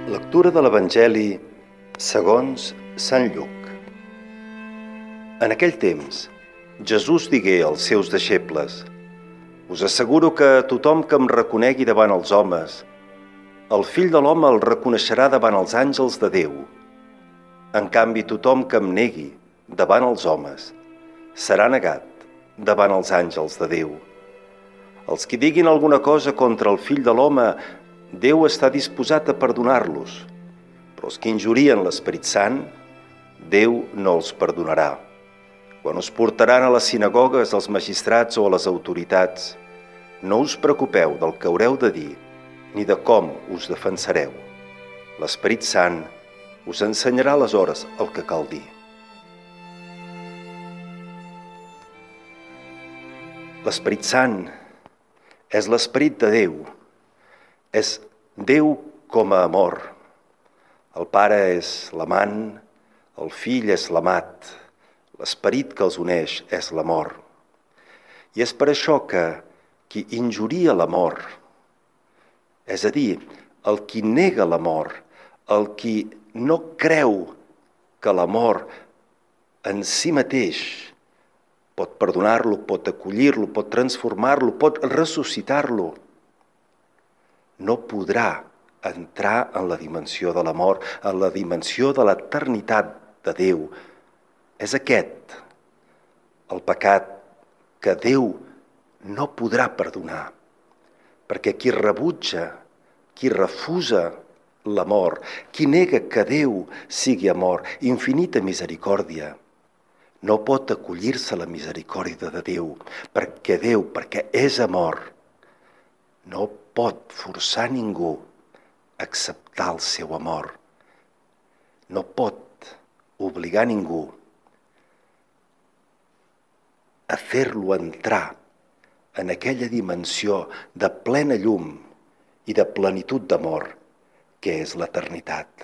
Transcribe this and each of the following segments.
Lectura de l'Evangeli segons Sant Lluc. En aquell temps, Jesús digué als seus deixebles: «Us asseguro que tothom que em reconegui davant els homes, el Fill de l'Home el reconeixerà davant els àngels de Déu. En canvi, tothom que em negui davant els homes serà negat davant els àngels de Déu. Els qui diguin alguna cosa contra el Fill de l'Home, Déu està disposat a perdonar-los, però els que injurien l'Esperit Sant, Déu no els perdonarà. Quan us portaran a les sinagogues, als magistrats o a les autoritats, no us preocupeu del que haureu de dir ni de com us defensareu. L'Esperit Sant us ensenyarà aleshores el que cal dir». L'Esperit Sant és l'Esperit de Déu. És Déu com a amor. El Pare és l'amant, el Fill és l'amat, l'Esperit que els uneix és l'amor. I és per això que qui injuria l'amor, és a dir, el qui nega l'amor, el qui no creu que l'amor en si mateix pot perdonar-lo, pot acollir-lo, pot transformar-lo, pot ressuscitar-lo, no podrà entrar en la dimensió de l'amor, en la dimensió de l'eternitat de Déu. És aquest el pecat que Déu no podrà perdonar, perquè qui rebutja, qui refusa l'amor, qui nega que Déu sigui amor, infinita misericòrdia, no pot acollir-se a la misericòrdia de Déu, perquè Déu, perquè és amor, no pot forçar ningú a acceptar el seu amor. No pot obligar ningú a fer-lo entrar en aquella dimensió de plena llum i de plenitud d'amor que és l'eternitat.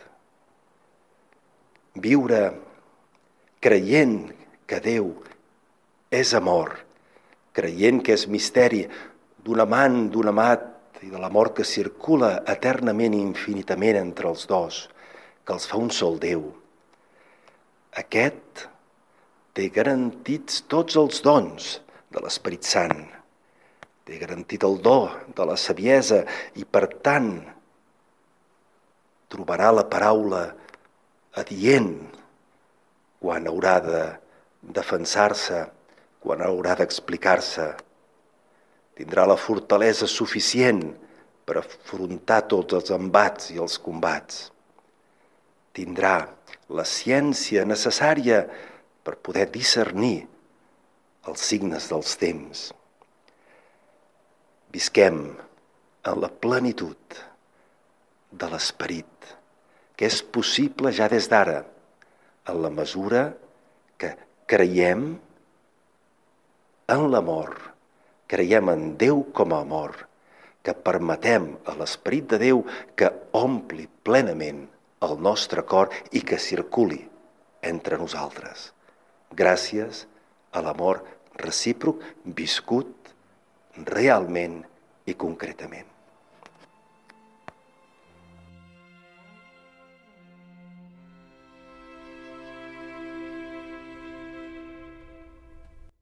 Viure creient que Déu és amor, creient que és misteri d'un amant, d'un amat i de l'amor que circula eternament i infinitament entre els dos, que els fa un sol Déu. Aquest té garantits tots els dons de l'Esperit Sant. Té garantit el do de la saviesa i, per tant, trobarà la paraula adient quan haurà de defensar-se, quan haurà d'explicar-se. Tindrà la fortalesa suficient per afrontar tots els embats i els combats. Tindrà la ciència necessària per poder discernir els signes dels temps. Visquem en la plenitud de l'Esperit, que és possible ja des d'ara, en la mesura que creiem en l'amor, creiem en Déu com a amor, que permetem a l'Esperit de Déu que ompli plenament el nostre cor i que circuli entre nosaltres, gràcies a l'amor recíproc viscut realment i concretament.